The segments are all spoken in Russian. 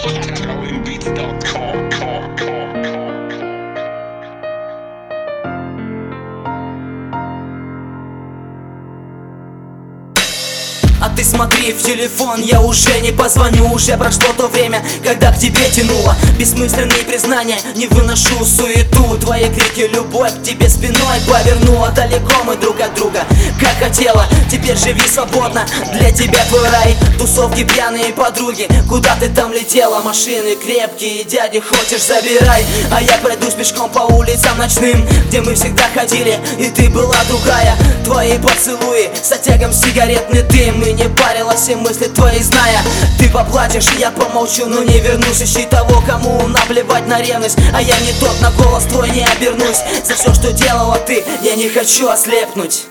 А ты смотри в телефон, я уже не позвоню. Уже прошло то время, когда к тебе тянуло. Бессмысленные признания, не выношу суету. Твои крики, любовь к тебе спиной повернула. Далеко мы друг от друга, как хотела. Теперь живи свободно, для тебя твой рай. Тусовки, пьяные подруги, куда ты там летела? Машины крепкие, дяди хочешь забирай. А я пройдусь пешком по улицам ночным, где мы всегда ходили, и ты была другая. Твои поцелуи с оттягом сигаретный дым. И не парила все мысли твои, зная, ты поплачешь, я помолчу, но не вернусь. Ищи того, кому наплевать на ревность, а я не тот, на голос твой не обернусь. За все, что делала ты, я не хочу ослепнуть.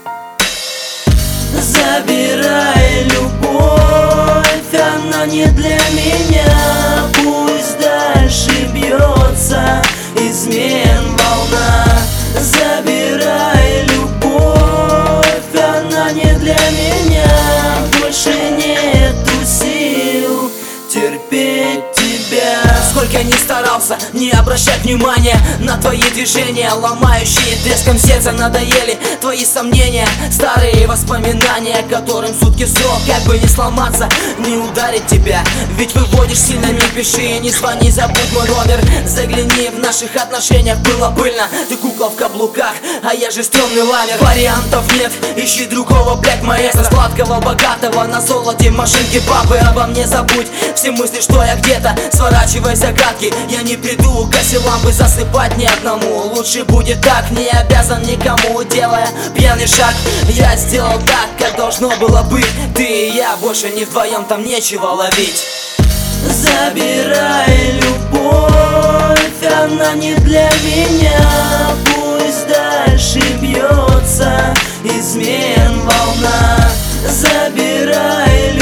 Забирай любовь, она не для меня. Пусть дальше бьется измен волна. Забирай любовь, она не для меня. Больше нету сил терпеть тебя. Сколько я не старался не обращать внимания на твои движения, ломающие треском сердца. Надоели твои сомнения, старые воспоминания, которым сутки срок. Как бы не сломаться, не ударить тебя, ведь выводишь сильно. Не пиши, не звони, забудь мой номер. Загляни, в наших отношениях было пыльно. Ты кукла в каблуках, а я же стрёмный ламер. Вариантов нет, ищи другого, блядь, маэстро. Сладкого, богатого, на золоте машинки папы. Обо мне забудь все мысли, что я где-то. Сворачивай загадки, я не приду гаси лампы засыпать ни одному. Лучше будет так, не обязан никому. Делая пьяный шаг, я сделал так, как должно было быть. Ты и я, больше не вдвоем, там нечего ловить. Забирай любовь, она не для меня. Пусть дальше бьется измен волна. Забирай любовь.